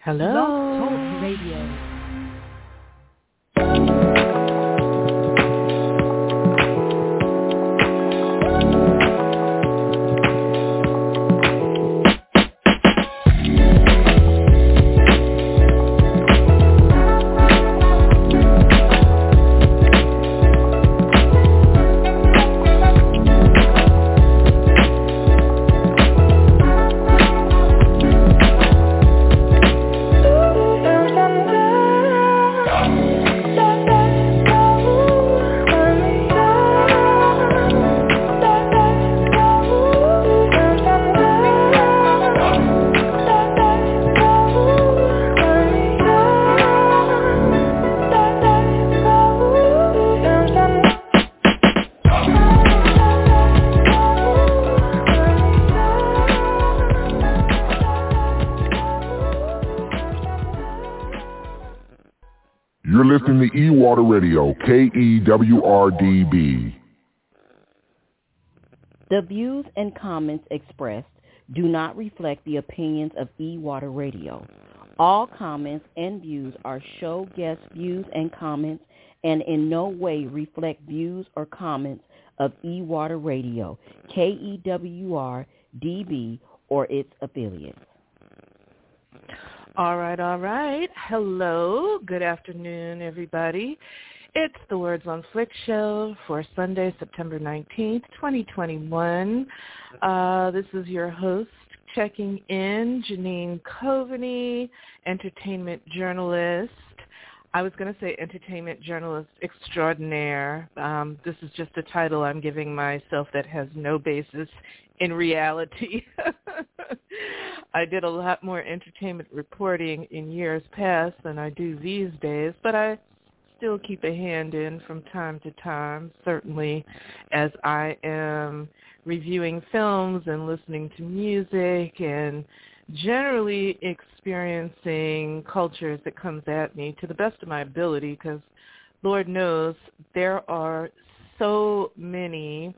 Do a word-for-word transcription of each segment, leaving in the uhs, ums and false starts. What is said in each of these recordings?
Hello. Blog Talk Radio. You're listening to E-Water Radio, K E W R D B. The views and comments expressed do not reflect the opinions of E-Water Radio. All comments and views are show guest views and comments and in no way reflect views or comments of E-Water Radio, K E W R D B, or its affiliates. All right, all right. Hello. Good afternoon, everybody. It's the Words on Flick show for Sunday, September nineteenth, twenty twenty-one. Uh, this is your host checking in, Janine Coveney, entertainment journalist. I was going to say entertainment journalist extraordinaire. Um, this is just a title I'm giving myself that has no basis in reality. I did a lot more entertainment reporting in years past than I do these days, but I still keep a hand in from time to time, certainly as I am reviewing films and listening to music and generally experiencing culture as it comes at me to the best of my ability, because Lord knows there are so many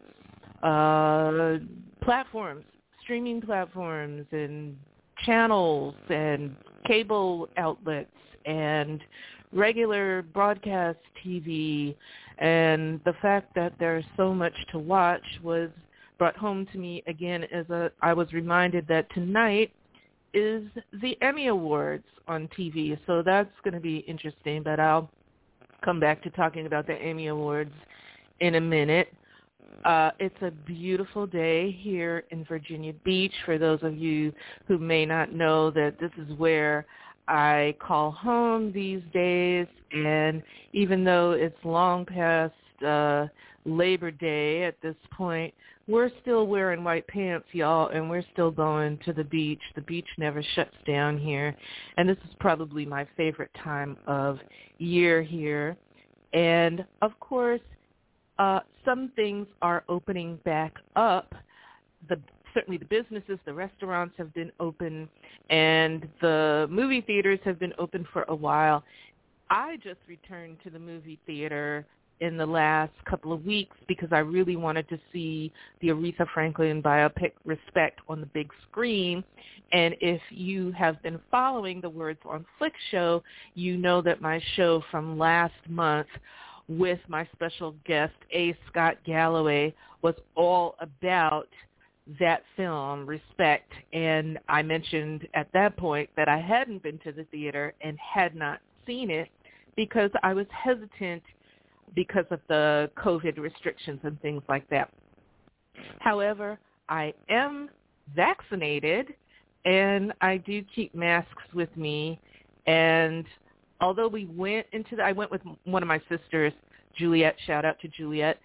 uh, platforms, streaming platforms and channels and cable outlets and regular broadcast T V, and the fact that there's so much to watch was brought home to me again as a, I was reminded that tonight is the Emmy Awards on T V, so that's going to be interesting, but I'll come back to talking about the Emmy Awards in a minute. Uh, it's a beautiful day here in Virginia Beach. For those of you who may not know, that this is where I call home these days, and even though it's long past uh, Labor Day at this point, we're still wearing white pants, y'all, and we're still going to the beach. The beach never shuts down here, and this is probably my favorite time of year here. And, of course, uh, some things are opening back up. The Certainly the businesses, the restaurants have been open, and the movie theaters have been open for a while. I just returned to the movie theater in the last couple of weeks because I really wanted to see the Aretha Franklin biopic Respect on the big screen. And if you have been following the Words on Flick show, you know that my show from last month with my special guest, A. Scott Galloway, was all about that film, Respect, and I mentioned at that point that I hadn't been to the theater and had not seen it because I was hesitant because of the COVID restrictions and things like that. However, I am vaccinated, and I do keep masks with me, and although we went into the, I went with one of my sisters, Juliet, shout out to Juliet,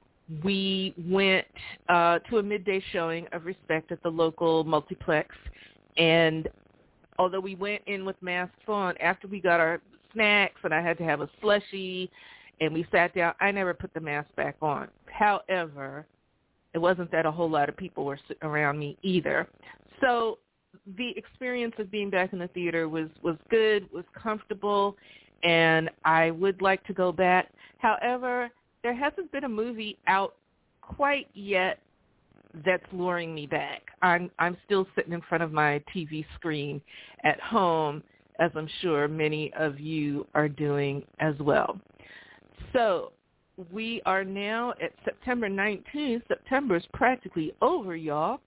we went uh, to a midday showing of Respect at the local multiplex, and although we went in with masks on, after we got our snacks and I had to have a slushie and we sat down, I never put the mask back on. However, it wasn't that a whole lot of people were around me either. So the experience of being back in the theater was, was good, was comfortable, and I would like to go back. However, there hasn't been a movie out quite yet that's luring me back. I'm I'm still sitting in front of my T V screen at home as I'm sure many of you are doing as well. So we are now at September nineteenth. September is practically over, y'all.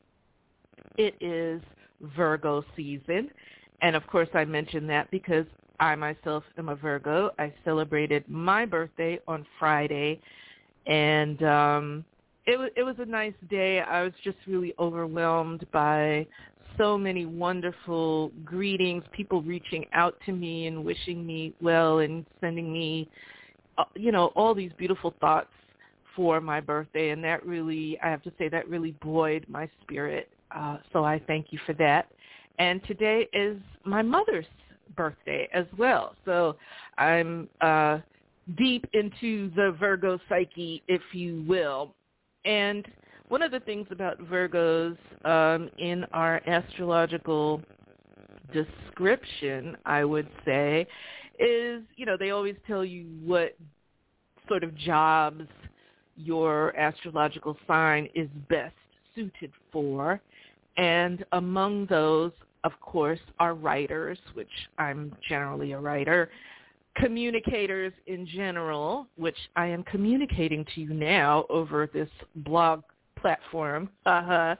It is Virgo season. And, of course, I mention that because I myself am a Virgo. I celebrated my birthday on Friday, and um, it, was, it was a nice day. I was just really overwhelmed by so many wonderful greetings, people reaching out to me and wishing me well and sending me, you know, all these beautiful thoughts for my birthday. And that really, I have to say, that really buoyed my spirit. Uh, so I thank you for that. And today is my mother's birthday as well. So I'm uh, deep into the Virgo psyche, if you will. And one of the things about Virgos um, in our astrological description, I would say, is, you know, they always tell you what sort of jobs your astrological sign is best suited for. And among those, of course, are writers, which I'm generally a writer, communicators in general, which I am communicating to you now over this blog platform, uh-huh.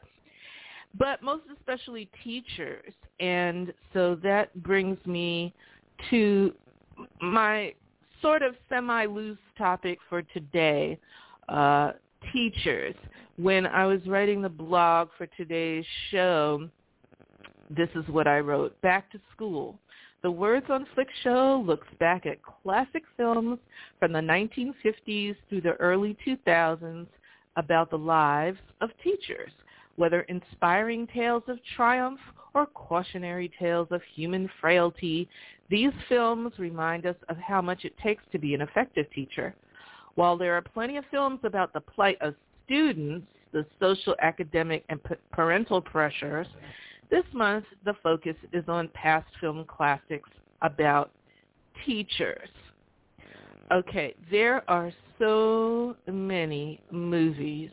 but most especially teachers. And so that brings me to my sort of semi-loose topic for today, uh, teachers. When I was writing the blog for today's show, this is what I wrote. Back to school. The Words on Flick show looks back at classic films from the nineteen fifties through the early two thousands about the lives of teachers, whether inspiring tales of triumph or cautionary tales of human frailty. These films remind us of how much it takes to be an effective teacher. While there are plenty of films about the plight of students, the social, academic, and parental pressures, this month the focus is on past film classics about teachers. Okay, there are so many movies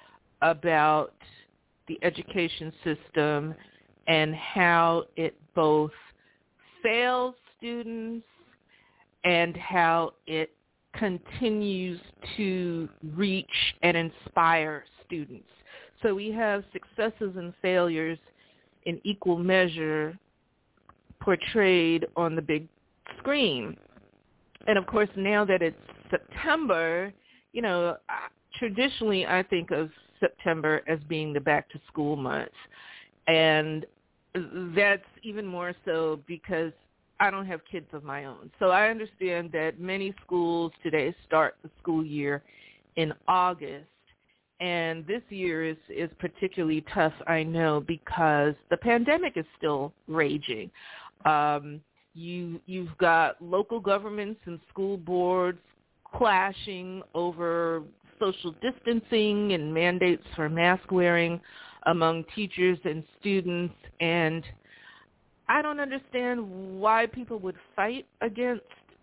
about the education system and how it both fails students and how it continues to reach and inspire students. So we have successes and failures in equal measure portrayed on the big screen. And of course, now that it's September, you know, traditionally I think of September as being the back-to-school month. And that's even more so because I don't have kids of my own. So I understand that many schools today start the school year in August. And this year is, is particularly tough, I know, because the pandemic is still raging. Um, you, you've got local governments and school boards clashing over social distancing and mandates for mask wearing among teachers and students. And I don't understand why people would fight against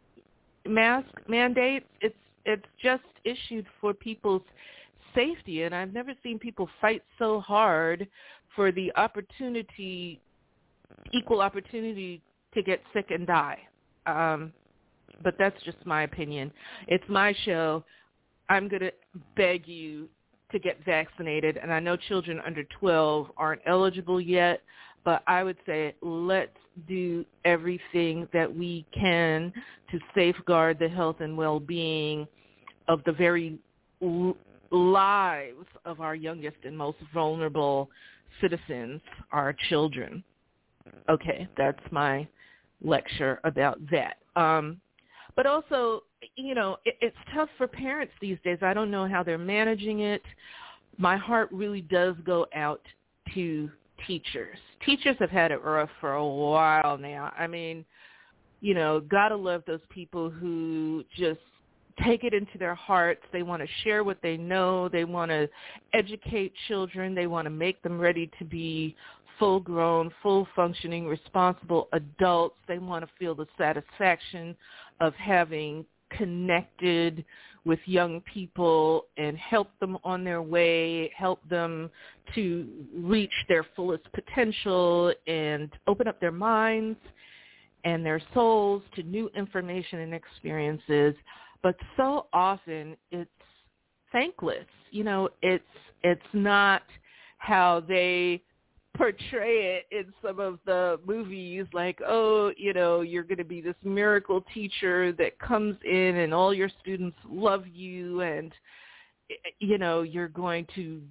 mask mandates. It's it's just issued for people's safety, and I've never seen people fight so hard for the opportunity, equal opportunity to get sick and die. Um, but that's just my opinion. It's my show. I'm going to beg you to get vaccinated, and I know children under twelve aren't eligible yet, but I would say let's do everything that we can to safeguard the health and well-being of the very l- lives of our youngest and most vulnerable citizens, our children. Okay, that's my lecture about that. Um, but also, you know, it, it's tough for parents these days. I don't know how they're managing it. My heart really does go out to teachers. Teachers have had it rough for a while now. I mean, you know, gotta love those people who just take it into their hearts. They want to share what they know. They want to educate children. They want to make them ready to be full-grown, full-functioning, responsible adults. They want to feel the satisfaction of having connected with young people and help them on their way, help them to reach their fullest potential and open up their minds. and their souls to new information and experiences, but so often it's thankless. You know, it's it's not how they portray it in some of the movies, like, oh, you know, you're going to be this miracle teacher that comes in and all your students love you, and, you know, you're going to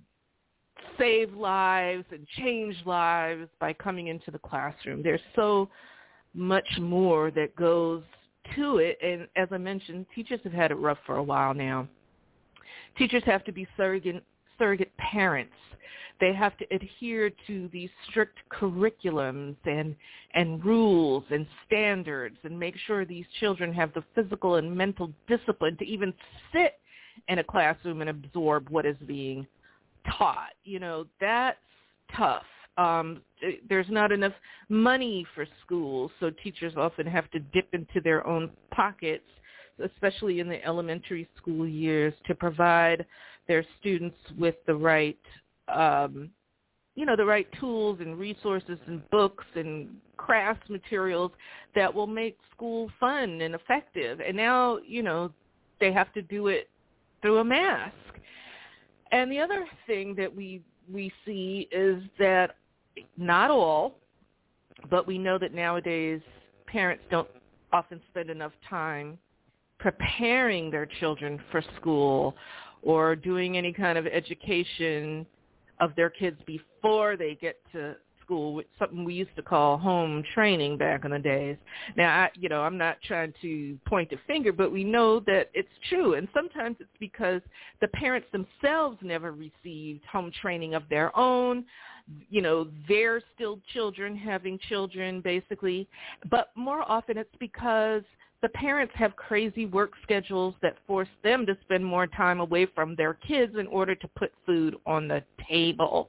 save lives and change lives by coming into the classroom. There's so much more that goes to it, and as I mentioned, teachers have had it rough for a while now. Teachers have to be surrogate, surrogate parents. They have to adhere to these strict curriculums and, and rules and standards and make sure these children have the physical and mental discipline to even sit in a classroom and absorb what is being taught. You know, that's tough. Um, there's not enough money for schools, so teachers often have to dip into their own pockets, especially in the elementary school years, to provide their students with the right, um, you know, the right tools and resources and books and crafts materials that will make school fun and effective. And now, you know, they have to do it through a mask. And the other thing that we we see is that not all, but we know that nowadays parents don't often spend enough time preparing their children for school or doing any kind of education of their kids before they get to school, which something we used to call home training back in the days. Now, I, you know, I'm not trying to point a finger, but we know that it's true. And sometimes it's because the parents themselves never received home training of their own. You know, they're still children having children, basically. But more often it's because the parents have crazy work schedules that force them to spend more time away from their kids in order to put food on the table.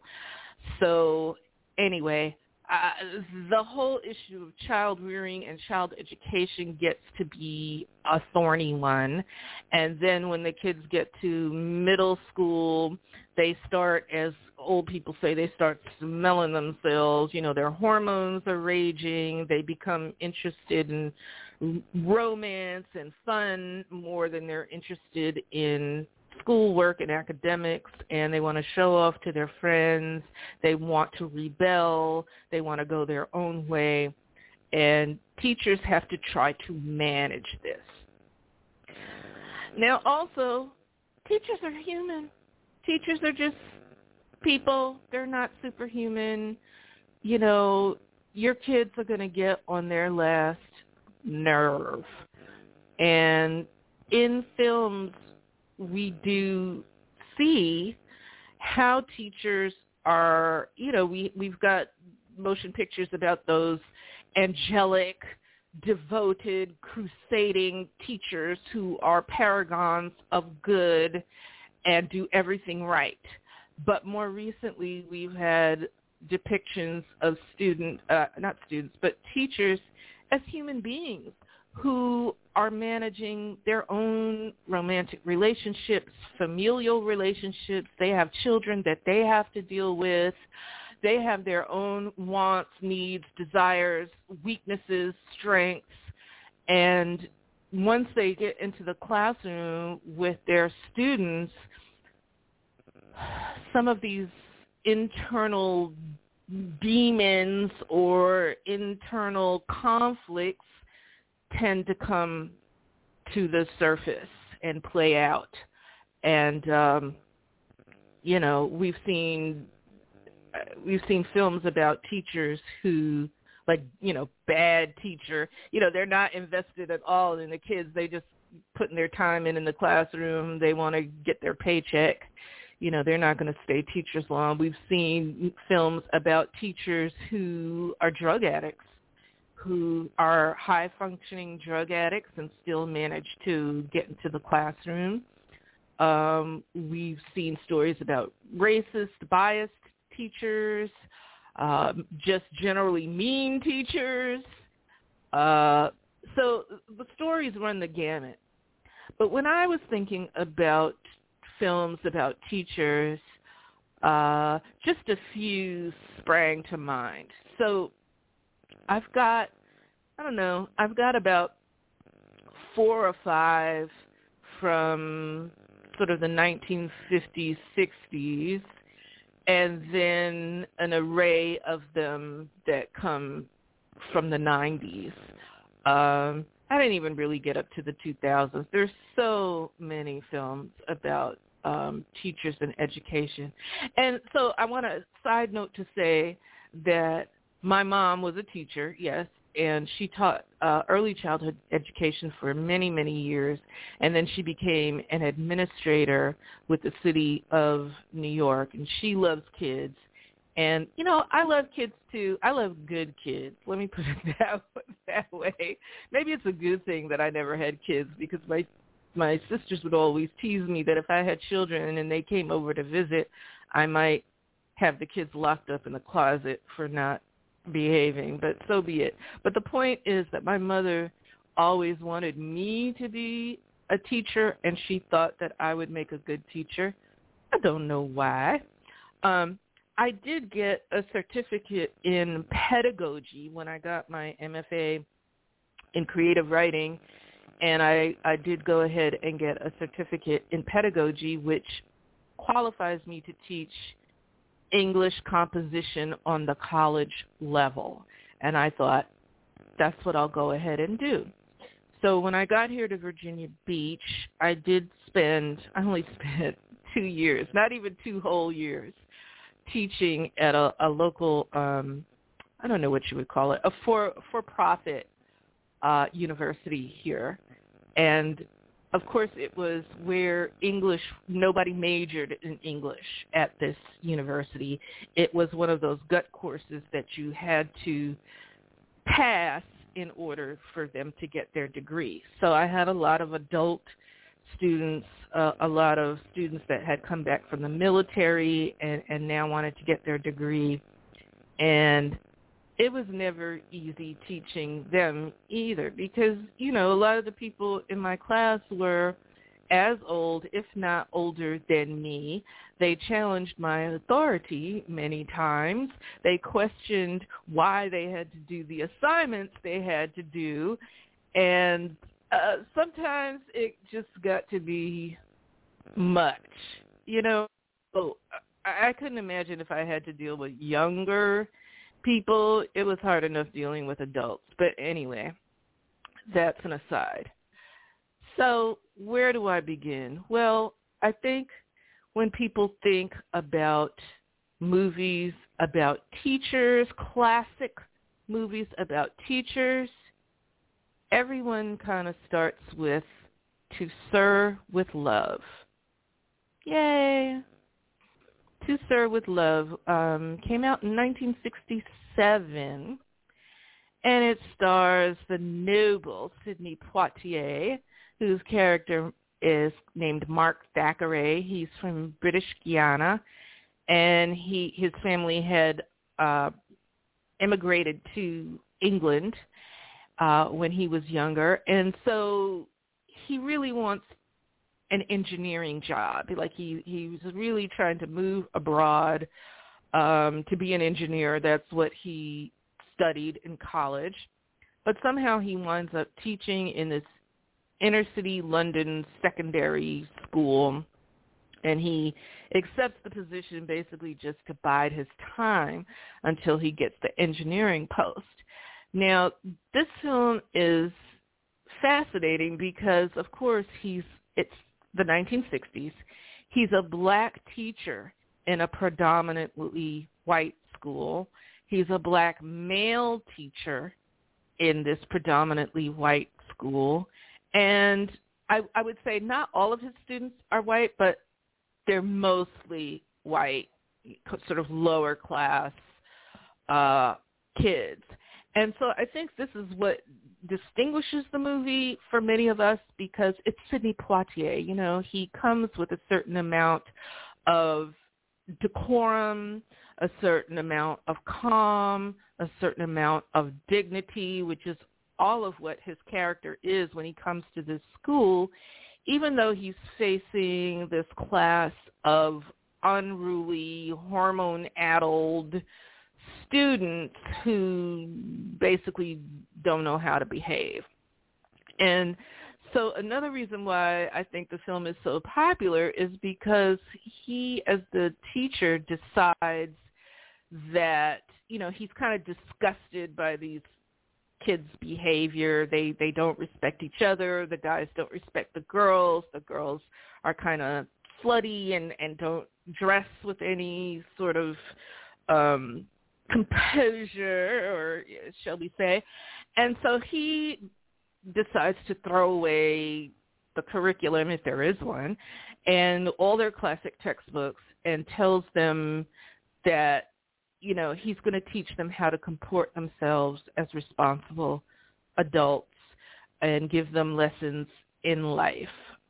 So anyway, uh, the whole issue of child rearing and child education gets to be a thorny one. And then when the kids get to middle school, they start, as old people say, they start smelling themselves. You know, their hormones are raging. They become interested in romance and fun more than they're interested in schoolwork and academics, and they want to show off to their friends. They want to rebel. They want to go their own way, and teachers have to try to manage this. Now, also, teachers are human. Teachers are just people. They're not superhuman. You know, your kids are going to get on their last nerve. And in films, we do see how teachers are, you know, we, we've got motion pictures about those angelic, devoted, crusading teachers who are paragons of good and do everything right. But more recently, we've had depictions of student, uh, not students, but teachers as human beings who are managing their own romantic relationships, familial relationships. They have children that they have to deal with. They have their own wants, needs, desires, weaknesses, strengths. And once they get into the classroom with their students, some of these internal demons or internal conflicts tend to come to the surface and play out. And, um, you know, we've seen we've seen films about teachers who, like, you know, bad teacher, you know, they're not invested at all in the kids. They just putting their time in in the classroom. They want to get their paycheck. You know, they're not going to stay teachers long. We've seen films about teachers who are drug addicts, who are high-functioning drug addicts and still manage to get into the classroom. Um, we've seen stories about racist, biased teachers, uh, just generally mean teachers. Uh, so the stories run the gamut. But when I was thinking about films about teachers, uh, just a few sprang to mind. So I've got I don't know, I've got about four or five from sort of the nineteen fifties, sixties, and then an array of them that come from the nineties. Um, I didn't even really get up to the two thousands. There's so many films about um, teachers and education. And so I want a side note to say that my mom was a teacher, yes, and she taught uh, early childhood education for many, many years, and then she became an administrator with the city of New York, and she loves kids. And, you know, I love kids, too. I love good kids. Let me put it that, that way. Maybe it's a good thing that I never had kids, because my my sisters would always tease me that if I had children and they came over to visit, I might have the kids locked up in the closet for not behaving, but so be it. But the point is that my mother always wanted me to be a teacher, and she thought that I would make a good teacher. I don't know why. Um, I did get a certificate in pedagogy when I got my M F A in creative writing, and I, I did go ahead and get a certificate in pedagogy, which qualifies me to teach English composition on the college level. And I thought, that's what I'll go ahead and do. So when I got here to Virginia Beach, I did spend, I only spent two years, not even two whole years, teaching at a, a local, um, I don't know what you would call it, a for, for-profit uh, university here. And, of course, it was where English, nobody majored in English at this university. It was one of those gut courses that you had to pass in order for them to get their degree. So I had a lot of adult students, uh, a lot of students that had come back from the military and, and now wanted to get their degree. And it was never easy teaching them either because, you know, a lot of the people in my class were as old, if not older than me. They challenged my authority many times. They questioned why they had to do the assignments they had to do. And uh, sometimes it just got to be much, you know. Oh, I, I couldn't imagine if I had to deal with younger people. It was hard enough dealing with adults. But anyway, that's an aside. So where do I begin? Well, I think when people think about movies about teachers, classic movies about teachers, everyone kind of starts with To Sir with Love. Yay! To Sir with Love um, came out in nineteen sixty-seven, and it stars the noble Sidney Poitier, whose character is named Mark Thackeray. He's from British Guiana, and he his family had uh, immigrated to England uh, when he was younger, and so he really wants an engineering job. Like he, he was really trying to move abroad um, to be an engineer. That's what he studied in college. But somehow he winds up teaching in this inner city London secondary school, and he accepts the position basically just to bide his time until he gets the engineering post. Now, this film is fascinating because, of course, he's it's the nineteen sixties. He's a black teacher in a predominantly white school. He's a black male teacher in this predominantly white school. And I, I would say not all of his students are white, but they're mostly white, sort of lower class uh, kids. And so I think this is what distinguishes the movie for many of us because it's Sidney Poitier. You know, he comes with a certain amount of decorum, a certain amount of calm, a certain amount of dignity, which is all of what his character is when he comes to this school, even though he's facing this class of unruly, hormone-addled students who basically don't know how to behave. And so another reason why I think the film is so popular is because he, as the teacher, decides that, you know, he's kind of disgusted by these kids' behavior. They they don't respect each other. The guys don't respect the girls. The girls are kind of slutty and, and don't dress with any sort of um, composure, or shall we say. And so he decides to throw away the curriculum, if there is one, and all their classic textbooks, and tells them that, you know, he's going to teach them how to comport themselves as responsible adults and give them lessons in life.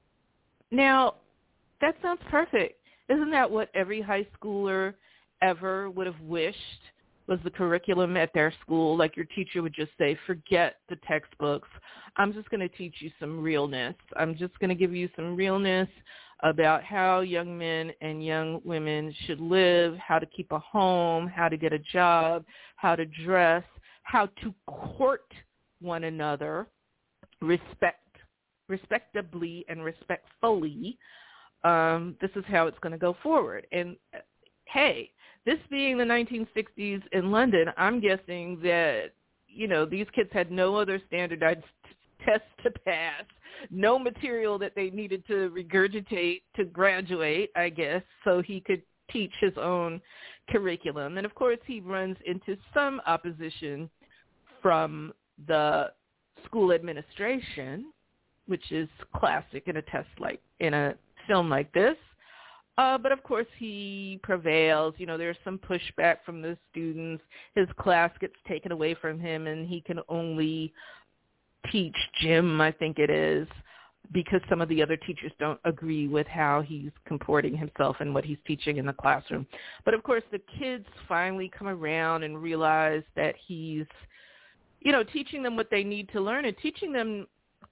Now, that sounds perfect. Isn't that what every high schooler ever would have wished was the curriculum at their school? Like, your teacher would just say, forget the textbooks. I'm just going to teach you some realness. I'm just going to give you some realness about how young men and young women should live, how to keep a home, how to get a job, how to dress, how to court one another, respect, respectably and respectfully. Um, this is how it's going to go forward. And, hey, this being the nineteen sixties in London, I'm guessing that, you know, these kids had no other standardized t- tests to pass, no material that they needed to regurgitate to graduate, I guess, so he could teach his own curriculum. And, of course, he runs into some opposition from the school administration, which is classic in a test like in a film like this. Uh, but, of course, he prevails. You know, there's some pushback from the students. His class gets taken away from him, and he can only teach gym, I think it is, because some of the other teachers don't agree with how he's comporting himself and what he's teaching in the classroom. But, of course, the kids finally come around and realize that he's, you know, teaching them what they need to learn and teaching them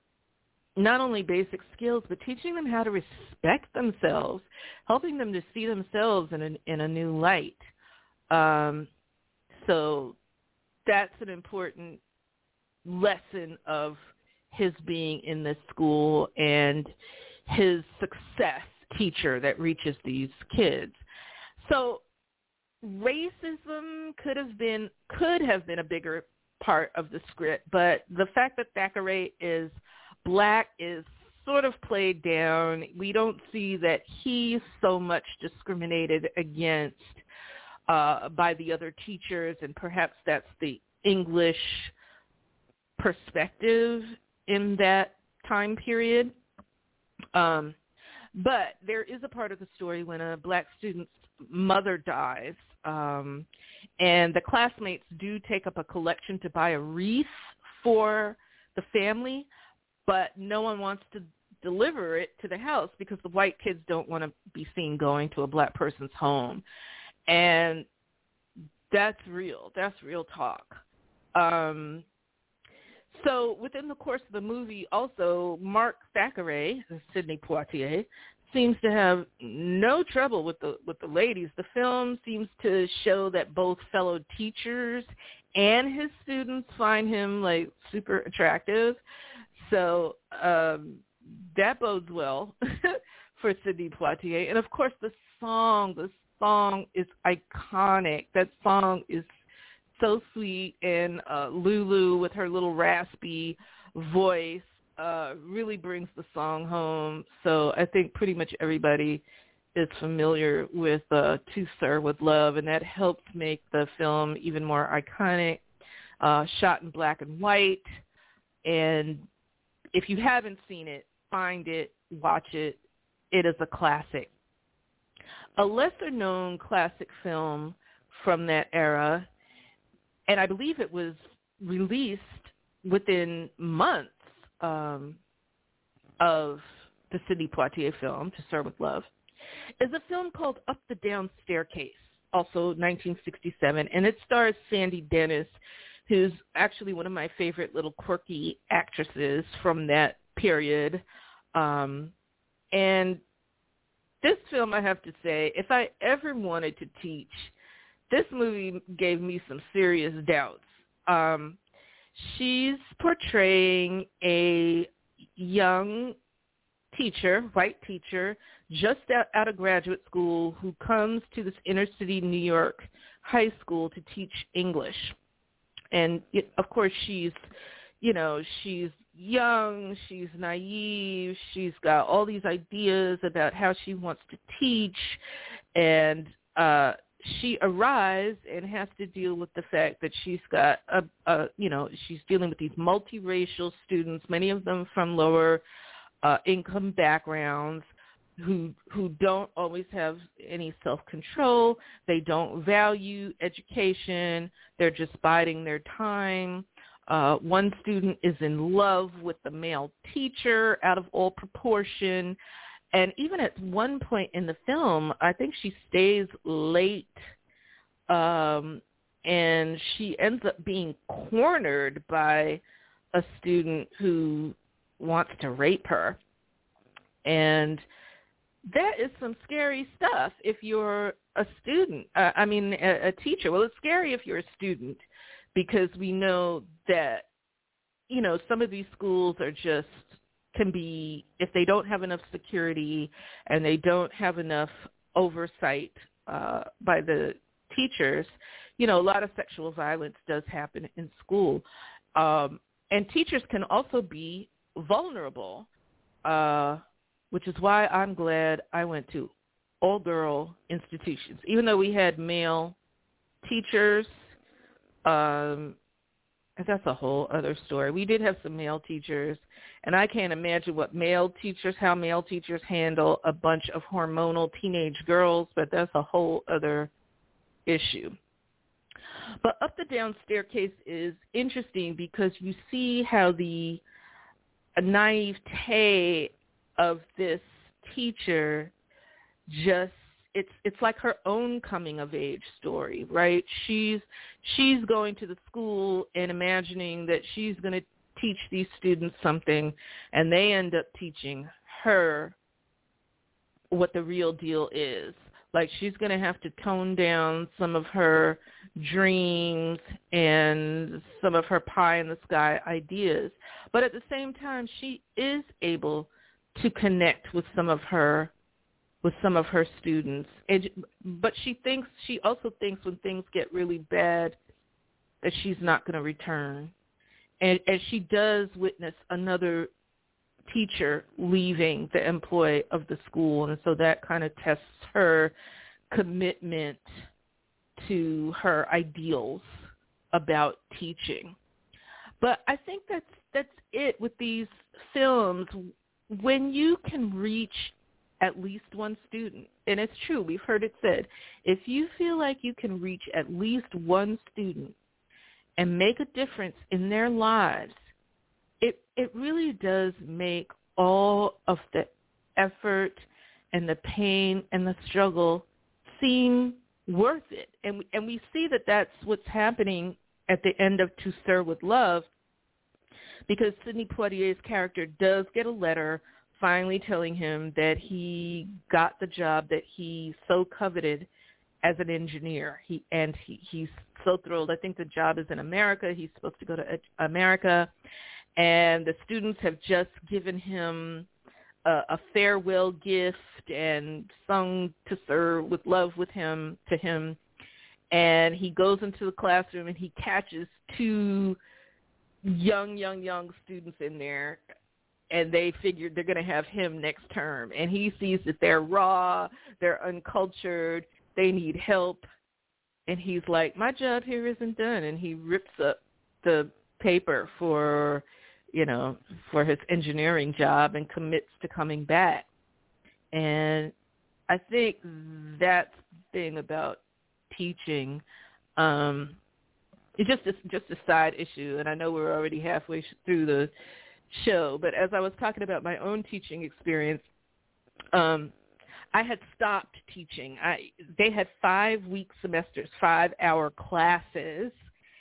not only basic skills, but teaching them how to respect themselves, helping them to see themselves in a, in a new light. Um, so that's an important lesson of his being in this school and his success teacher that reaches these kids. So racism could have been could have been a bigger part of the script, but the fact that Thackeray is Black is sort of played down. We don't see that he's so much discriminated against uh, by the other teachers, and perhaps that's the English perspective in that time period. Um, but there is a part of the story when a Black student's mother dies, um, and the classmates do take up a collection to buy a wreath for the family, but no one wants to deliver it to the house because the white kids don't want to be seen going to a Black person's home. And that's real. That's real talk. Um, so within the course of the movie, also, Mark Thackeray, Sidney Poitier, seems to have no trouble with the with the ladies. The film seems to show that both fellow teachers and his students find him, like, super attractive. So um, that bodes well for Sidney Poitier. And, of course, the song, the song is iconic. That song is so sweet, and uh, Lulu with her little raspy voice uh, really brings the song home. So I think pretty much everybody is familiar with uh, To Sir With Love, and that helps make the film even more iconic, uh, shot in black and white. And if you haven't seen it, find it, watch it. It is a classic. A lesser-known classic film from that era, and I believe it was released within months um, of the Sidney Poitier film, To Sir With Love, is a film called Up the Down Staircase, also nineteen sixty-seven, and it stars Sandy Dennis, who's actually one of my favorite little quirky actresses from that period. Um, and this film, I have to say, if I ever wanted to teach, this movie gave me some serious doubts. Um, she's portraying a young teacher, white teacher, just out, out of graduate school who comes to this inner city New York high school to teach English. And, it, of course, she's, you know, she's young, she's naive, she's got all these ideas about how she wants to teach, and uh, she arrives and has to deal with the fact that she's got, a, a, you know, she's dealing with these multiracial students, many of them from lower uh, income backgrounds, who who don't always have any self-control. They don't value education. They're just biding their time. Uh, one student is in love with the male teacher out of all proportion. And even at one point in the film, I think she stays late, um, and she ends up being cornered by a student who wants to rape her. And that is some scary stuff if you're a student. Uh, I mean, a, a teacher. Well, it's scary if you're a student, because we know that, you know, some of these schools are just, can be, if they don't have enough security and they don't have enough oversight uh, by the teachers, you know, a lot of sexual violence does happen in school. Um, and teachers can also be vulnerable, uh, which is why I'm glad I went to all-girl institutions. Even though we had male teachers, um, and that's a whole other story. We did have some male teachers, and I can't imagine what male teachers, how male teachers handle a bunch of hormonal teenage girls, but that's a whole other issue. But Up the Down Staircase is interesting because you see how the naivete of this teacher just, it's it's like her own coming of age story, right? She's she's going to the school and imagining that she's going to teach these students something, and they end up teaching her what the real deal is. Like, she's going to have to tone down some of her dreams and some of her pie-in-the-sky ideas. But at the same time, she is able to connect with some of her with some of her students. And, but she thinks, she also thinks when things get really bad that she's not going to return. And, and she does witness another teacher leaving the employ of the school, and so that kind of tests her commitment to her ideals about teaching. But I think that's that's it with these films. When you can reach at least one student, and it's true, we've heard it said, if you feel like you can reach at least one student and make a difference in their lives, it it really does make all of the effort and the pain and the struggle seem worth it. And we, and we see that that's what's happening at the end of To Sir with Love, because Sidney Poitier's character does get a letter finally telling him that he got the job that he so coveted as an engineer. He and he, he's so thrilled. I think the job is in America. He's supposed to go to America. And the students have just given him a, a farewell gift and sung To Sir with Love with him to him. And he goes into the classroom and he catches two young, young, young students in there. And they figured they're going to have him next term. And he sees that they're raw, they're uncultured, they need help. And he's like, my job here isn't done. And he rips up the paper for, you know, for his engineering job and commits to coming back. And I think that's the thing about teaching. Um, it's just a, just a side issue, and I know we're already halfway through the show, but as I was talking about my own teaching experience, um, I had stopped teaching. I they had five-week semesters, five-hour classes,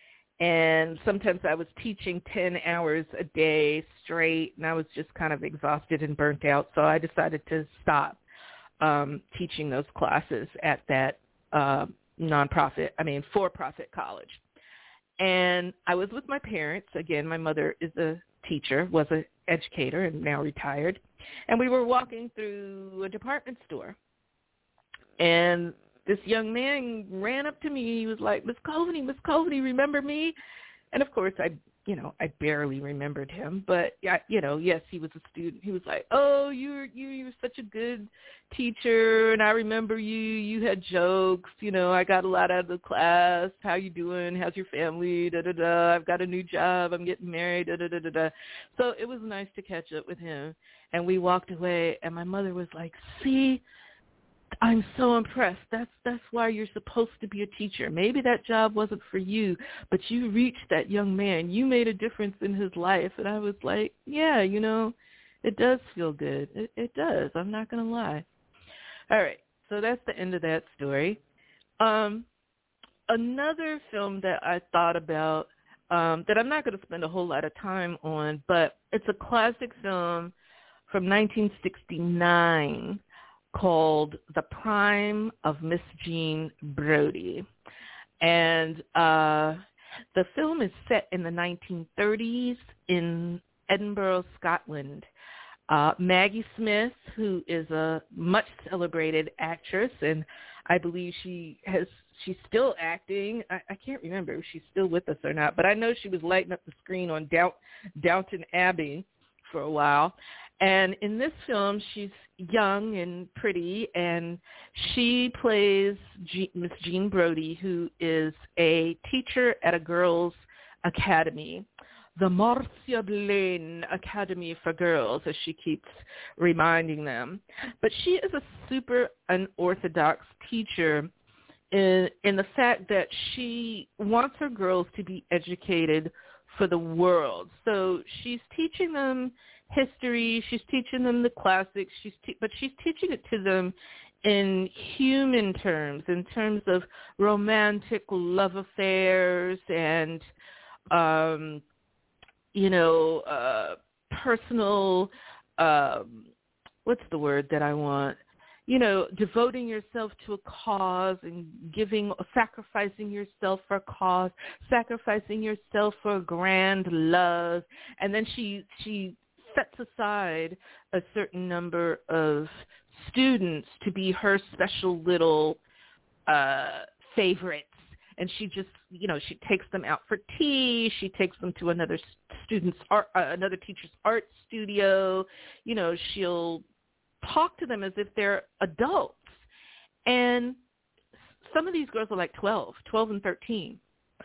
and sometimes I was teaching ten hours a day straight, and I was just kind of exhausted and burnt out, so I decided to stop um, teaching those classes at that uh, nonprofit, I mean, for-profit college. And I was with my parents. Again, my mother is a teacher, was an educator, and now retired. And we were walking through a department store. And this young man ran up to me. He was like, Miss Coveney, Miss Coveney, remember me? And, of course, I, you know, I barely remembered him. But, yeah, you know, yes, he was a student. He was like, oh, you're, you, you're such a good teacher, and I remember you. You had jokes. You know, I got a lot out of the class. How you doing? How's your family? Da-da-da. I've got a new job. I'm getting married. Da-da-da-da-da. So it was nice to catch up with him. And we walked away, and my mother was like, see, I'm so impressed. That's that's why you're supposed to be a teacher. Maybe that job wasn't for you, but you reached that young man. You made a difference in his life. And I was like, yeah, you know, it does feel good. It, it does. I'm not going to lie. All right, so that's the end of that story. Um, another film that I thought about um, that I'm not going to spend a whole lot of time on, but it's a classic film from nineteen sixty-nine called The Prime of Miss Jean Brodie. And uh, the film is set in the nineteen thirties in Edinburgh, Scotland. Uh, Maggie Smith, who is a much celebrated actress, and I believe she has she's still acting. I, I can't remember if she's still with us or not, but I know she was lighting up the screen on Doubt, Downton Abbey for a while. And in this film, she's young and pretty, and she plays G- Miss Jean Brodie, who is a teacher at a girls' academy, the Marcia Lane Academy for Girls, as she keeps reminding them. But she is a super unorthodox teacher in, in the fact that she wants her girls to be educated for the world. So she's teaching them history, she's teaching them the classics, she's te- but she's teaching it to them in human terms, in terms of romantic love affairs and, um, you know, uh, personal, um, what's the word that I want? You know, devoting yourself to a cause and giving, sacrificing yourself for a cause, sacrificing yourself for a grand love. And then she she sets aside a certain number of students to be her special little uh, favorites. And she just, you know, she takes them out for tea. She takes them to another student's art, uh, another teacher's art studio. You know, she'll talk to them as if they're adults. And some of these girls are like twelve, twelve and thirteen.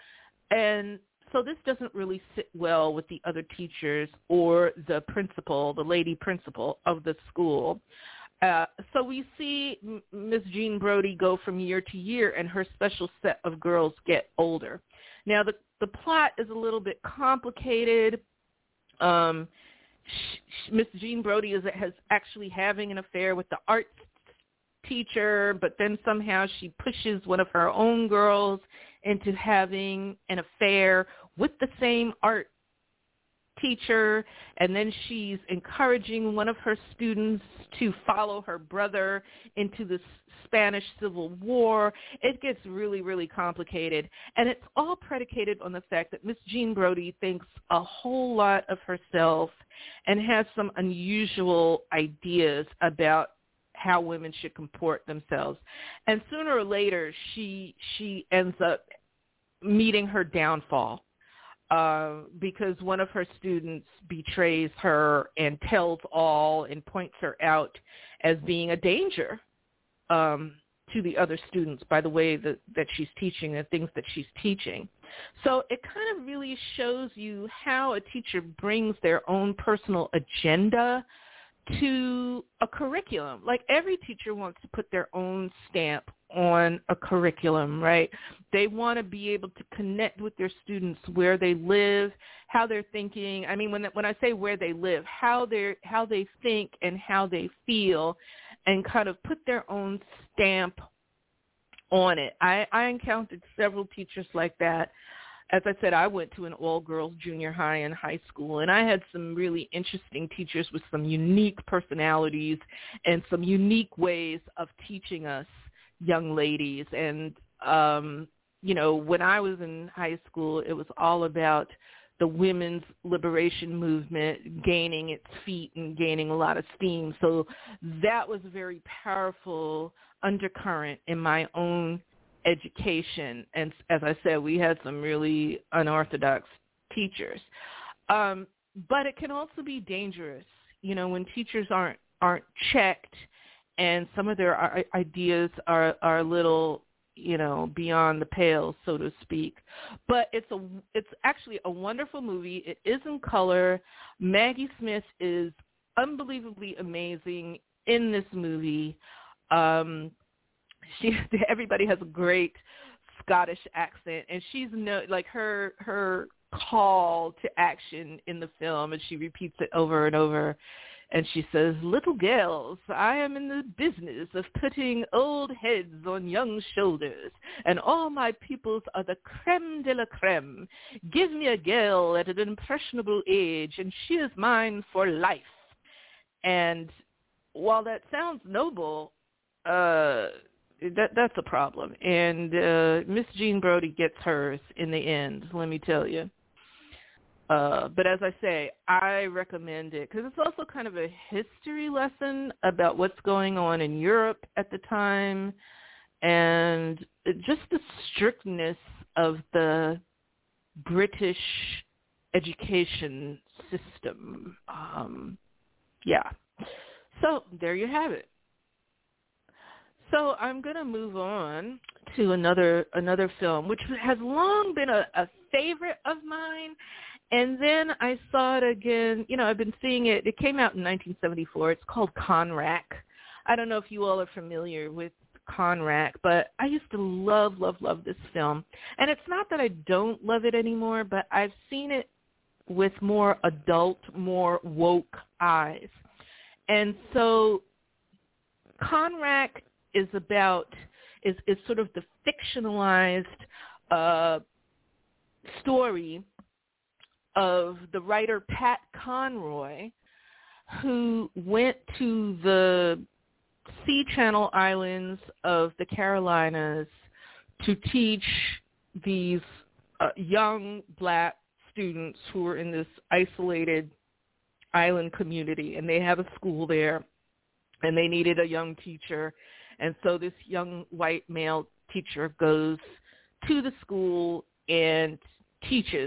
And so this doesn't really sit well with the other teachers or the principal, the lady principal of the school. Uh, so we see Miss Jean Brodie go from year to year, and her special set of girls get older. Now, the, the plot is a little bit complicated. Um, Miss Jean Brodie is has actually having an affair with the art teacher, but then somehow she pushes one of her own girls into having an affair with the same art teacher, and then she's encouraging one of her students to follow her brother into the Spanish Civil War. It gets really, really complicated, and it's all predicated on the fact that Miss Jean Brodie thinks a whole lot of herself and has some unusual ideas about how women should comport themselves. And sooner or later, she she ends up meeting her downfall. Uh, because one of her students betrays her and tells all and points her out as being a danger um, to the other students by the way that, that she's teaching, the things that she's teaching. So it kind of really shows you how a teacher brings their own personal agenda to a curriculum. Like every teacher wants to put their own stamp on a curriculum, right? They want to be able to connect with their students where they live, how they're thinking. I mean, when when I say where they live, how they how they think and how they feel, and kind of put their own stamp on it. I, I encountered several teachers like that. As I said, I went to an all-girls junior high and high school, and I had some really interesting teachers with some unique personalities and some unique ways of teaching us young ladies. And um, you know, when I was in high school, it was all about the women's liberation movement gaining its feet and gaining a lot of steam. So that was a very powerful undercurrent in my own education. And as I said, we had some really unorthodox teachers. Um, but it can also be dangerous, you know, when teachers aren't aren't checked and some of their ideas are, are a little, you know, beyond the pale, so to speak. But it's a it's actually a wonderful movie. It is in color. Maggie Smith is unbelievably amazing in this movie. Um, she everybody has a great Scottish accent, and she's no like her her call to action in the film, and she repeats it over and over. And she says, "Little girls, I am in the business of putting old heads on young shoulders, and all my pupils are the creme de la creme. Give me a girl at an impressionable age, and she is mine for life." And while that sounds noble, uh, that that's a problem. And uh, Miss Jean Brodie gets hers in the end, let me tell you. Uh, but as I say, I recommend it because it's also kind of a history lesson about what's going on in Europe at the time and just the strictness of the British education system. Um, yeah. So there you have it. So I'm going to move on to another another film, which has long been a, a favorite of mine. And then I saw it again. You know, I've been seeing it. It came out in nineteen seventy-four. It's called Conrack. I don't know if you all are familiar with Conrack, but I used to love, love, love this film. And it's not that I don't love it anymore, but I've seen it with more adult, more woke eyes. And so Conrack is about, is, is sort of the fictionalized uh, story of the writer Pat Conroy, who went to the Sea Channel Islands of the Carolinas to teach these uh, young black students who were in this isolated island community, and they have a school there, and they needed a young teacher. And so this young white male teacher goes to the school and teaches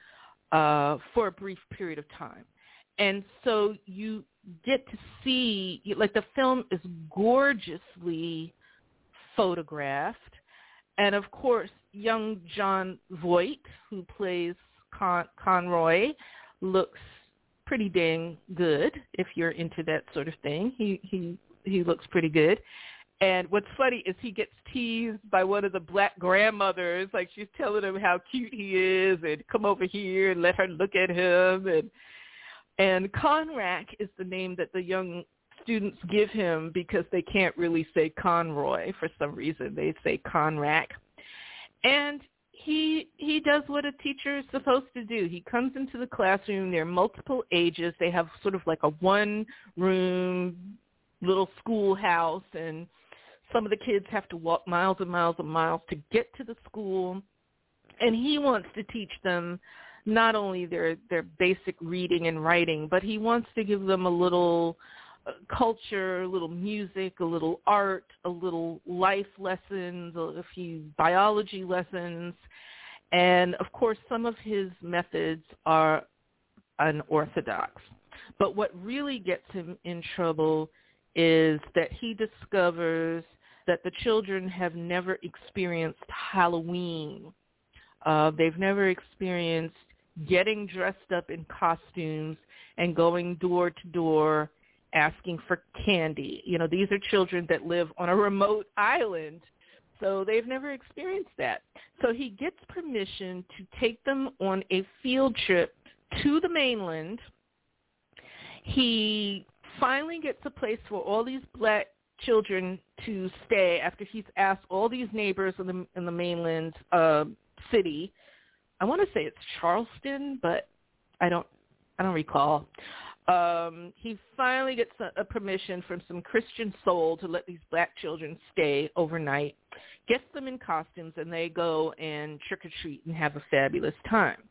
Uh, for a brief period of time. And so you get to see, like the film is gorgeously photographed. And of course, young John Voight, who plays Con- Conroy, looks pretty dang good if you're into that sort of thing. He, he, he looks pretty good. And what's funny is he gets teased by one of the black grandmothers, like she's telling him how cute he is and come over here and let her look at him. And and Conrack is the name that the young students give him because they can't really say Conroy for some reason. They say Conrack. And he he does what a teacher is supposed to do. He comes into the classroom. There are multiple ages. They have sort of like a one-room little schoolhouse, and some of the kids have to walk miles and miles and miles to get to the school. And he wants to teach them not only their, their basic reading and writing, but he wants to give them a little uh, culture, a little music, a little art, a little life lessons, a few biology lessons. And, of course, some of his methods are unorthodox. But what really gets him in trouble is that he discovers that the children have never experienced Halloween. Uh, they've never experienced getting dressed up in costumes and going door to door asking for candy. You know, these are children that live on a remote island, so they've never experienced that. So he gets permission to take them on a field trip to the mainland. He finally gets a place for all these black children to stay after he's asked all these neighbors in the in the mainland uh, city. I want to say it's Charleston, but I don't I don't recall. Um, he finally gets a, a permission from some Christian soul to let these black children stay overnight, gets them in costumes, and they go and trick-or-treat and have a fabulous time.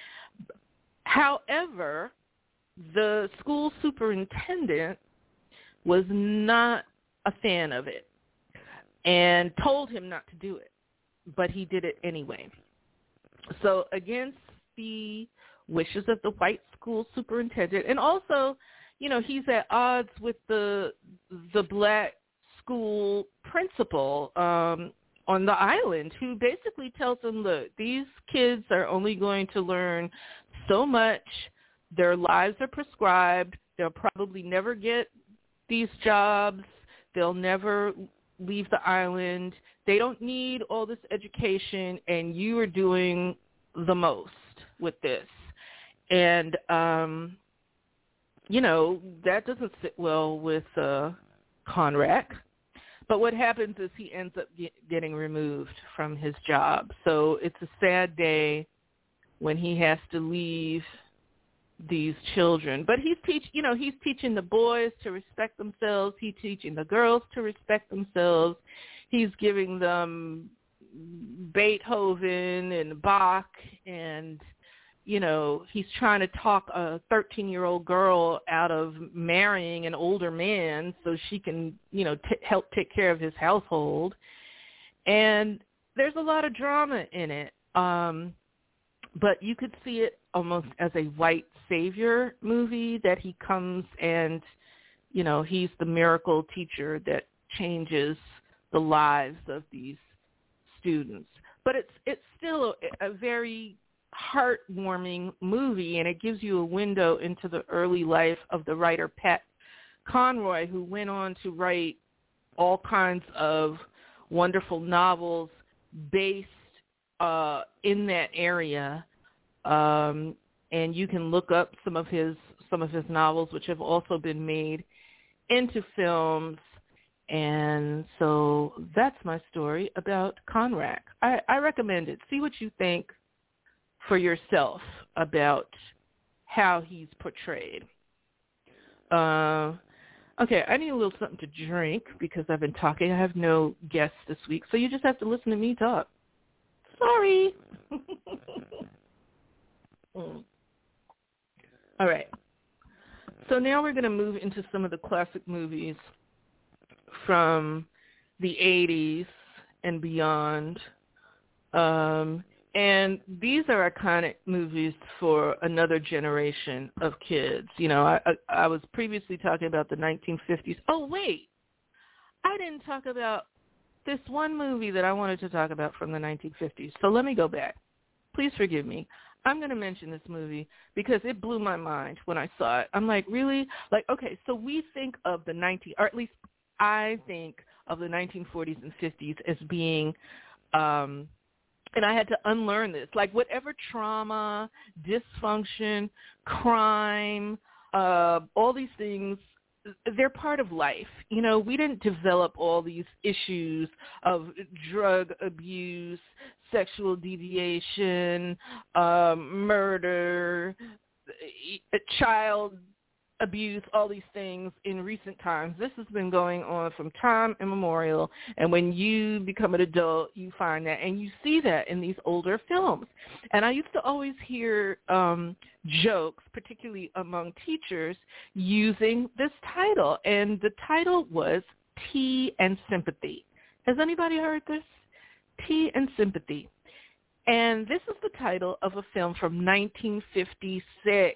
However, the school superintendent was not a fan of it and told him not to do it, but he did it anyway. So against the wishes of the white school superintendent, and also, you know, he's at odds with the the black school principal um, on the island, who basically tells him, look, these kids are only going to learn so much. Their lives are prescribed. They'll probably never get these jobs. They'll never leave the island. They don't need all this education, and you are doing the most with this. And, um, you know, that doesn't sit well with uh, Conrack. But what happens is he ends up get, getting removed from his job. So it's a sad day when he has to leave these children. But he's teach, you know, he's teaching the boys to respect themselves. He's teaching the girls to respect themselves. He's giving them Beethoven and Bach, and you know, he's trying to talk a thirteen-year-old girl out of marrying an older man so she can, you know, t- help take care of his household. And there's a lot of drama in it. Um, but you could see it almost as a white savior movie, that he comes and, you know, he's the miracle teacher that changes the lives of these students. But it's it's still a, a very heartwarming movie, and it gives you a window into the early life of the writer Pat Conroy, who went on to write all kinds of wonderful novels based uh, in that area. Um, and you can look up some of his some of his novels, which have also been made into films. And so that's my story about Conrack. I, I recommend it. See what you think for yourself about how he's portrayed. Uh, okay, I need a little something to drink because I've been talking. I have no guests this week, so you just have to listen to me talk. Sorry. mm. All right. So now we're going to move into some of the classic movies from the eighties and beyond. Um, and these are iconic movies for another generation of kids. You know, I, I, I was previously talking about the nineteen fifties. Oh, wait. I didn't talk about this one movie that I wanted to talk about from the nineteen fifties. So let me go back. Please forgive me. I'm going to mention this movie because it blew my mind when I saw it. I'm like, really? Like, okay, so we think of the nineteen, or at least I think of the nineteen forties and fifties as being, um, and I had to unlearn this, like whatever trauma, dysfunction, crime, uh, all these things, they're part of life. You know, we didn't develop all these issues of drug abuse, sexual deviation, um, murder, child abuse, all these things in recent times. This has been going on from time immemorial, and when you become an adult, you find that, and you see that in these older films. And I used to always hear um, jokes, particularly among teachers, using this title, and the title was Tea and Sympathy. Has anybody heard this? Tea and Sympathy. And this is the title of a film from nineteen fifty-six.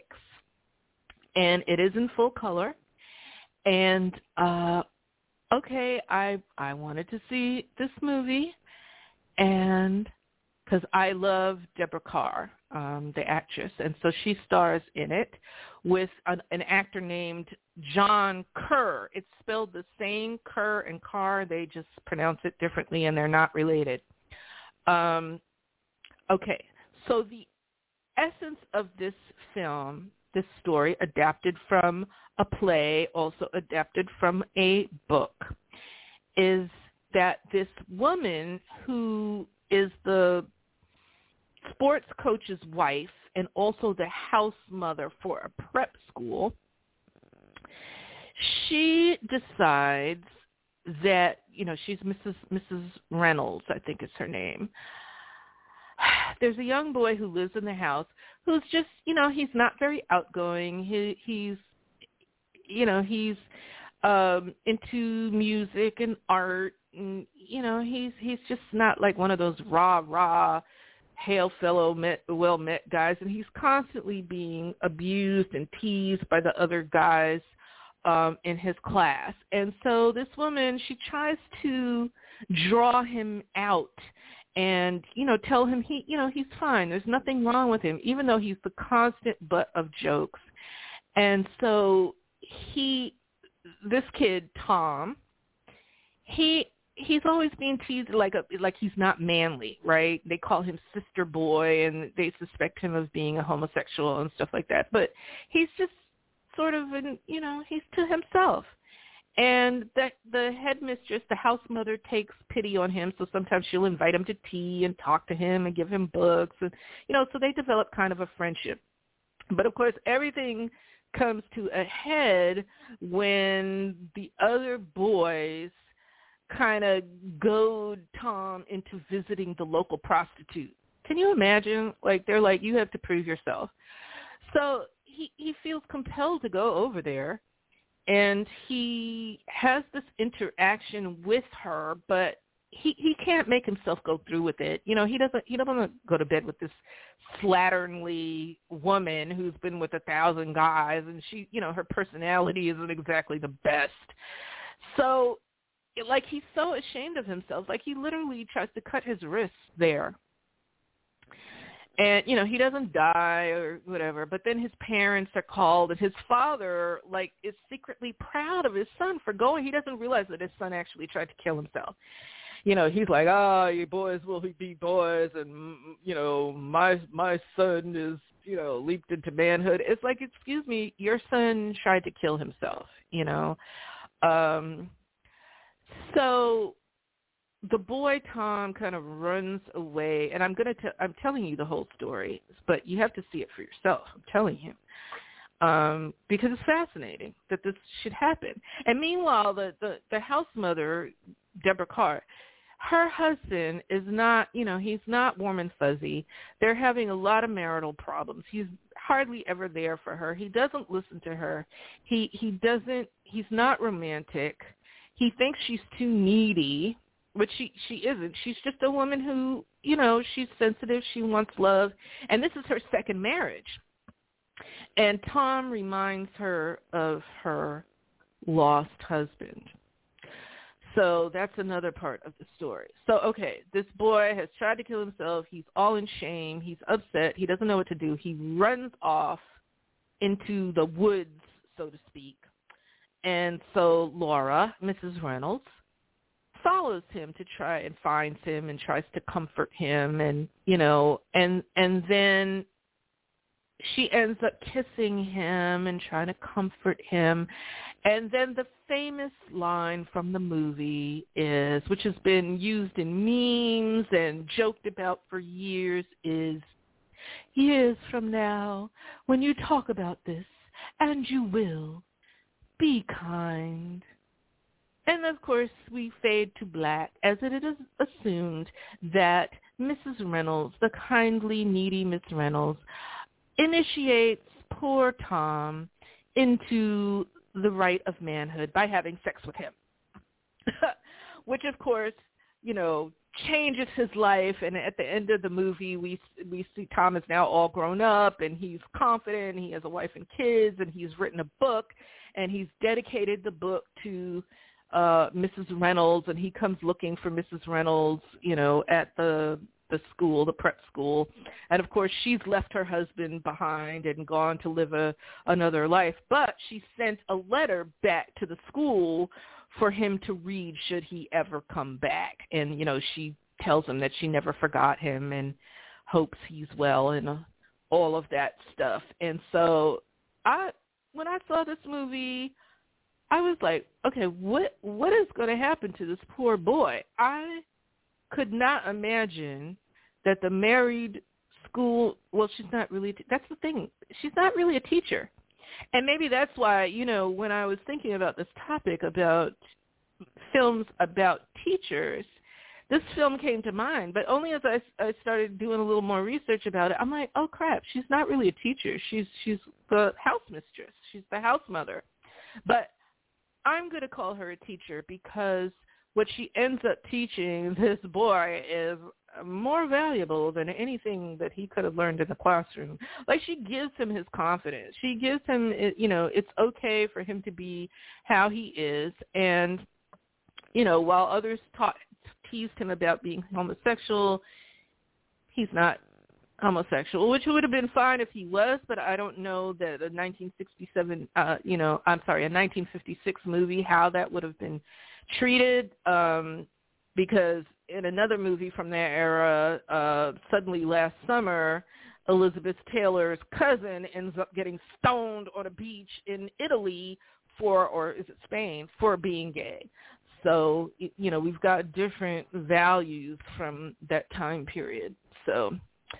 And it is in full color. And, uh, okay, I I wanted to see this movie, and because I love Deborah Kerr, um, the actress, and so she stars in it with an, an actor named John Kerr. It's spelled the same, Kerr and Carr. They just pronounce it differently, and they're not related. Um, okay, so the essence of this film, this story, adapted from a play, also adapted from a book, is that this woman who is the sports coach's wife and also the house mother for a prep school she decides that, you know, she's Missus Missus Reynolds, I think is her name. There's a young boy who lives in the house who's just, you know, he's not very outgoing. He he's, you know, he's um, into music and art, and you know, he's he's just not like one of those rah rah, hail fellow met, well met guys, and he's constantly being abused and teased by the other guys um, in his class. And so this woman, she tries to draw him out and, you know, tell him he, you know, he's fine. There's nothing wrong with him, even though he's the constant butt of jokes. And so he, this kid, Tom, he, he's always being teased like a, like he's not manly, right? They call him Sister Boy, and they suspect him of being a homosexual and stuff like that. But he's just sort of, an, you know, he's to himself. And the, the headmistress, the house mother, takes pity on him, so sometimes she'll invite him to tea and talk to him and give him books. And, you know, so they develop kind of a friendship. But, of course, everything comes to a head when the other boys kind of goad Tom into visiting the local prostitute. Can you imagine? Like, they're like, you have to prove yourself. So he, he feels compelled to go over there. And he has this interaction with her, but he, he can't make himself go through with it. You know, he doesn't he doesn't want to go to bed with this slatternly woman who's been with a thousand guys, and she, you know, her personality isn't exactly the best. So, like, he's so ashamed of himself. Like, he literally tries to cut his wrists there. And, you know, he doesn't die or whatever, but then his parents are called, and his father, like, is secretly proud of his son for going. He doesn't realize that his son actually tried to kill himself. You know, he's like, ah, oh, you boys will be boys, and, you know, my my son is, you know, leaped into manhood. It's like, excuse me, your son tried to kill himself, you know. Um, so the boy Tom kind of runs away, and I'm gonna t- I'm telling you the whole story, but you have to see it for yourself. I'm telling you, um, because it's fascinating that this should happen. And meanwhile, the the, the house mother, Deborah Carr, her husband is not, you know, he's not warm and fuzzy. They're having a lot of marital problems. He's hardly ever there for her. He doesn't listen to her. He he doesn't. He's not romantic. He thinks she's too needy. But she, she isn't. She's just a woman who, you know, she's sensitive. She wants love. And this is her second marriage. And Tom reminds her of her lost husband. So that's another part of the story. So, okay, this boy has tried to kill himself. He's all in shame. He's upset. He doesn't know what to do. He runs off into the woods, so to speak. And so Laura, Missus Reynolds, follows him to try and finds him and tries to comfort him, and you know, and and then she ends up kissing him and trying to comfort him. And then the famous line from the movie is, which has been used in memes and joked about for years, is, years from now, when you talk about this, and you will, be kind. And, of course, we fade to black as it is assumed that Missus Reynolds, the kindly, needy Miss Reynolds, initiates poor Tom into the right of manhood by having sex with him, which, of course, you know, changes his life. And at the end of the movie, we we see Tom is now all grown up, and he's confident, he has a wife and kids, and he's written a book, and he's dedicated the book to Uh, Missus Reynolds, and he comes looking for Missus Reynolds, you know, at the the school, the prep school. And, of course, she's left her husband behind and gone to live a, another life. But she sent a letter back to the school for him to read should he ever come back. And, you know, she tells him that she never forgot him and hopes he's well and uh, all of that stuff. And so I, when I saw this movie, I was like, okay, what what is going to happen to this poor boy? I could not imagine that the married school, well, she's not really, that's the thing, she's not really a teacher. And maybe that's why, you know, when I was thinking about this topic about films about teachers, this film came to mind. But only as I, I started doing a little more research about it, I'm like, oh, crap, she's not really a teacher. She's she's the house mistress. She's the house mother. But I'm going to call her a teacher because what she ends up teaching this boy is more valuable than anything that he could have learned in the classroom. Like, she gives him his confidence. She gives him, you know, it's okay for him to be how he is. And, you know, while others taught, teased him about being homosexual, he's not homosexual, which would have been fine if he was, but I don't know that a nineteen sixty-seven, uh, you know, I'm sorry, a nineteen fifty-six movie, how that would have been treated, um, because in another movie from that era, uh, Suddenly Last Summer, Elizabeth Taylor's cousin ends up getting stoned on a beach in Italy for, or is it Spain, for being gay. So, you know, we've got different values from that time period. So,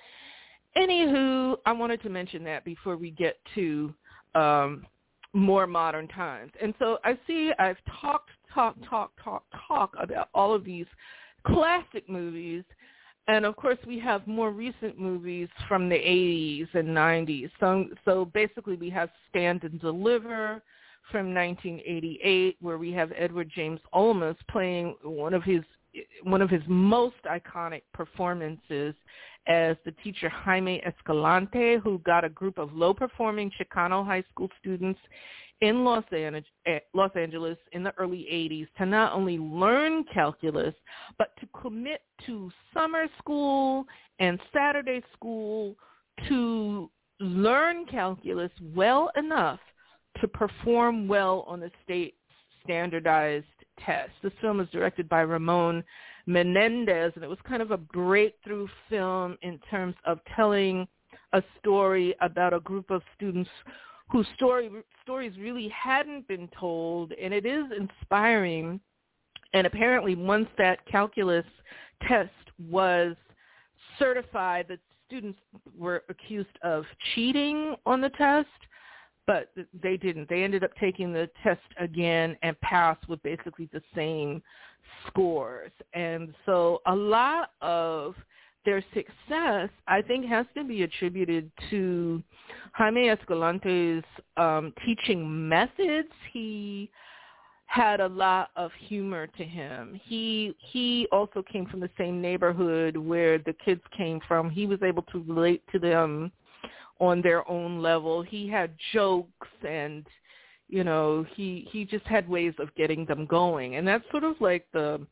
anywho, I wanted to mention that before we get to um, more modern times. And so I see I've talked, talk, talk, talk, talk about all of these classic movies. And, of course, we have more recent movies from the eighties and nineties. So, so basically we have Stand and Deliver from nineteen eighty-eight, where we have Edward James Olmos playing one of his one of his most iconic performances as the teacher Jaime Escalante, who got a group of low-performing Chicano high school students in Los Angeles, Los Angeles in the early eighties to not only learn calculus, but to commit to summer school and Saturday school to learn calculus well enough to perform well on the state standardized test. This film was directed by Ramon Menendez, and it was kind of a breakthrough film in terms of telling a story about a group of students whose story stories really hadn't been told, and it is inspiring. And apparently once that calculus test was certified, the students were accused of cheating on the test, but they didn't. They ended up taking the test again and passed with basically the same scores. And so a lot of their success, I think, has to be attributed to Jaime Escalante's um, teaching methods. He had a lot of humor to him. He he also came from the same neighborhood where the kids came from. He was able to relate to them on their own level. He had jokes, and, you know, he he just had ways of getting them going. And that's sort of like the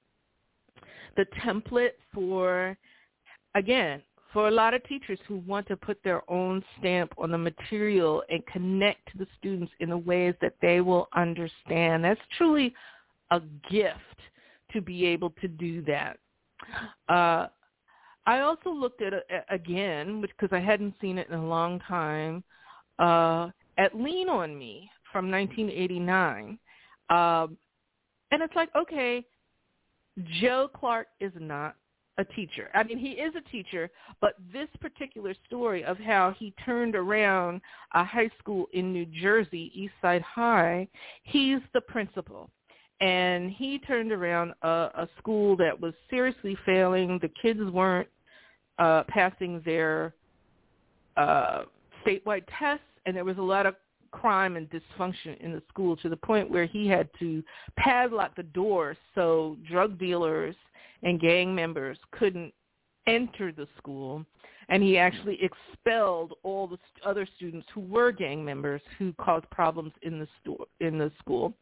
the template for, again, for a lot of teachers who want to put their own stamp on the material and connect to the students in the ways that they will understand. That's truly a gift to be able to do that. Uh, I also looked at, again, because I hadn't seen it in a long time, uh, at Lean on Me from nineteen eighty-nine. Um, and it's like, okay, Joe Clark is not a teacher. I mean, he is a teacher, but this particular story of how he turned around a high school in New Jersey, Eastside High, he's the principal. And he turned around a, a school that was seriously failing. The kids weren't uh, passing their uh, statewide tests, and there was a lot of crime and dysfunction in the school to the point where he had to padlock the doors so drug dealers and gang members couldn't enter the school. And he actually expelled all the st- other students who were gang members who caused problems in the sto- in the school.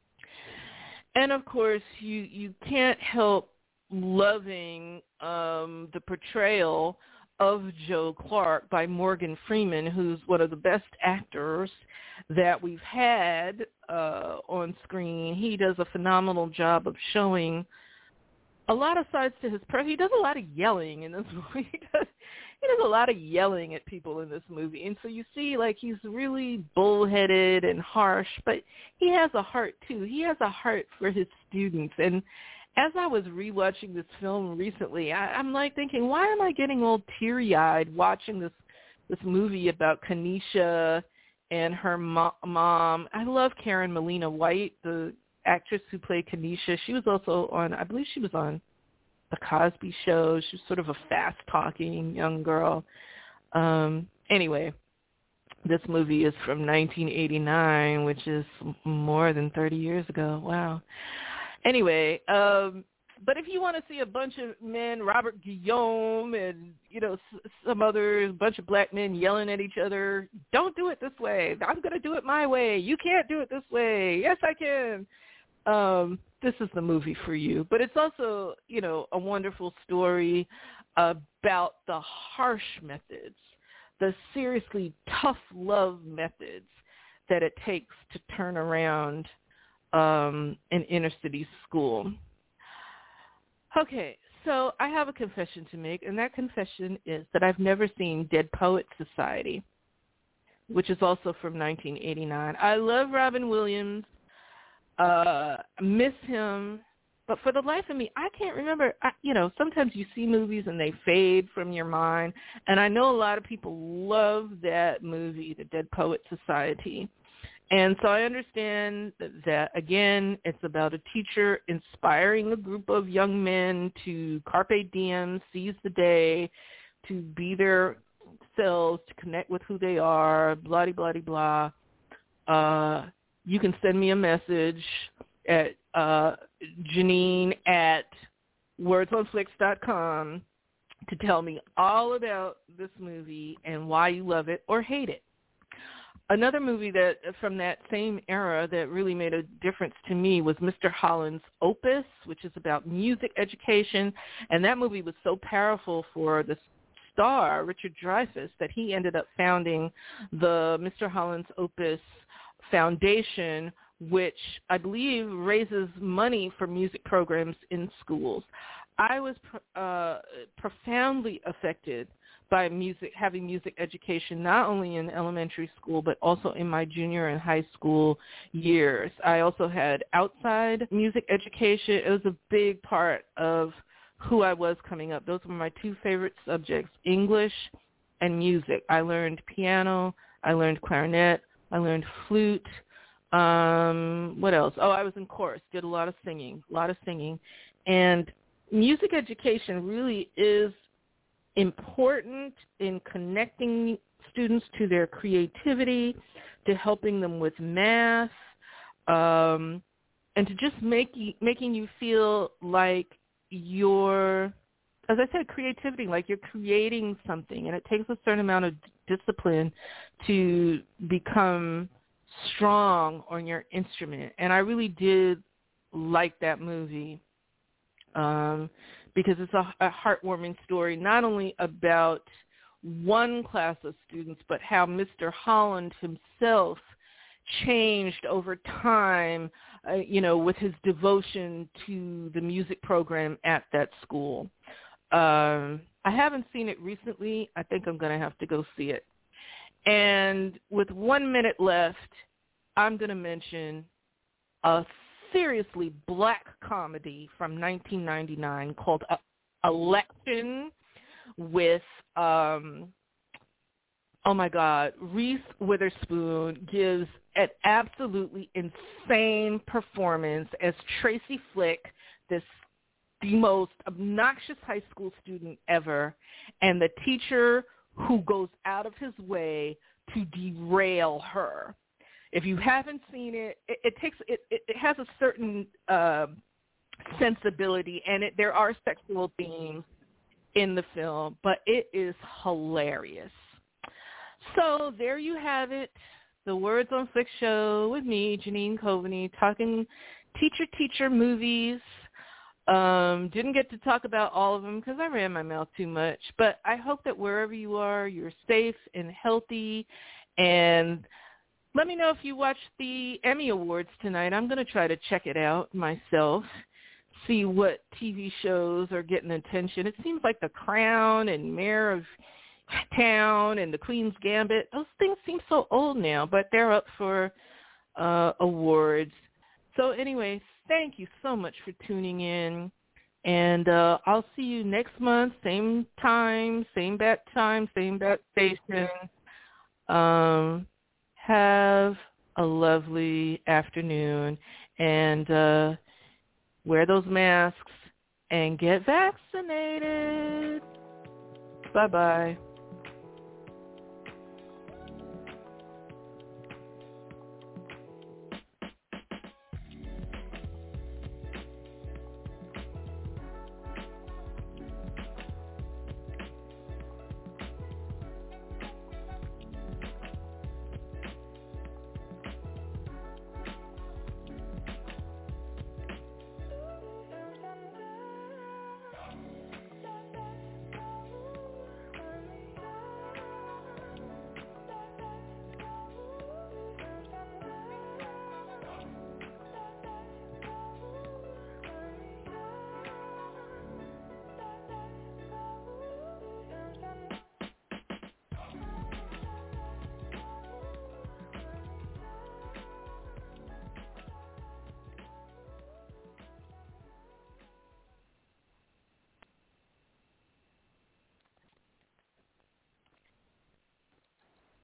And, of course, you, you can't help loving um, the portrayal of Joe Clark by Morgan Freeman, who's one of the best actors that we've had uh, on screen. He does a phenomenal job of showing a lot of sides to his person. He does a lot of yelling in this movie. He does, he does a lot of yelling at people in this movie. And so you see, like, he's really bullheaded and harsh, but he has a heart, too. He has a heart for his students. And as I was rewatching this film recently, I, I'm, like, thinking, why am I getting all teary-eyed watching this, this movie about Kanisha and her mo- mom. I love Karen Molina White, the actress who played Kanisha. She was also on, I believe she was on The Cosby Show. She was sort of a fast-talking young girl. Um, anyway, this movie is from nineteen eighty-nine, which is more than thirty years ago. Wow. Anyway, um, but if you want to see a bunch of men, Robert Guillaume and, you know, s- some others, a bunch of black men yelling at each other, don't do it this way. I'm going to do it my way. You can't do it this way. Yes, I can. Um, this is the movie for you. But it's also, you know, a wonderful story about the harsh methods, the seriously tough love methods that it takes to turn around um, an inner city school. Okay, so I have a confession to make, and that confession is that I've never seen Dead Poets Society, which is also from nineteen eighty-nine. I love Robin Williams, uh, miss him, but for the life of me, I can't remember. I, you know, sometimes you see movies and they fade from your mind, and I know a lot of people love that movie, The Dead Poets Society. And so I understand that, that, again, it's about a teacher inspiring a group of young men to carpe diem, seize the day, to be their selves, to connect with who they are, blah-de-blah-de-blah. Uh, you can send me a message at uh, Janine at words on flicks dot com to tell me all about this movie and why you love it or hate it. Another movie that from that same era that really made a difference to me was Mister Holland's Opus, which is about music education. And that movie was so powerful for the star, Richard Dreyfuss, that he ended up founding the Mister Holland's Opus Foundation, which I believe raises money for music programs in schools. I was uh, profoundly affected by music, having music education, not only in elementary school, but also in my junior and high school years. I also had outside music education. It was a big part of who I was coming up. Those were my two favorite subjects, English and music. I learned piano. I learned clarinet. I learned flute. Um, what else? Oh, I was in chorus, did a lot of singing, a lot of singing. And music education really is important in connecting students to their creativity, to helping them with math, um, and to just make you, making you feel like you're, as I said, creativity, like you're creating something. And it takes a certain amount of discipline to become strong on your instrument. And I really did like that movie. Um, because it's a, a heartwarming story, not only about one class of students, but how Mister Holland himself changed over time, uh, you know, with his devotion to the music program at that school. Um, I haven't seen it recently. I think I'm going to have to go see it. And with one minute left, I'm going to mention a seriously black comedy from nineteen ninety-nine called uh, Election with, um, oh my God, Reese Witherspoon gives an absolutely insane performance as Tracy Flick, this the most obnoxious high school student ever, and the teacher who goes out of his way to derail her. If you haven't seen it, it, it takes it, it, it has a certain uh, sensibility, and it, there are sexual themes in the film, but it is hilarious. So there you have it, the Words on Flick show with me, Janine Coveney, talking teacher-teacher movies. Um, didn't get to talk about all of them because I ran my mouth too much, but I hope that wherever you are, you're safe and healthy, and let me know if you watch the Emmy Awards tonight. I'm going to try to check it out myself, see what T V shows are getting attention. It seems like The Crown and Mayor of Town and The Queen's Gambit, those things seem so old now, but they're up for uh, awards. So anyway, thank you so much for tuning in, and uh, I'll see you next month, same time, same bat time, same bat station. Um, Have a lovely afternoon, and uh, wear those masks and get vaccinated. Bye-bye.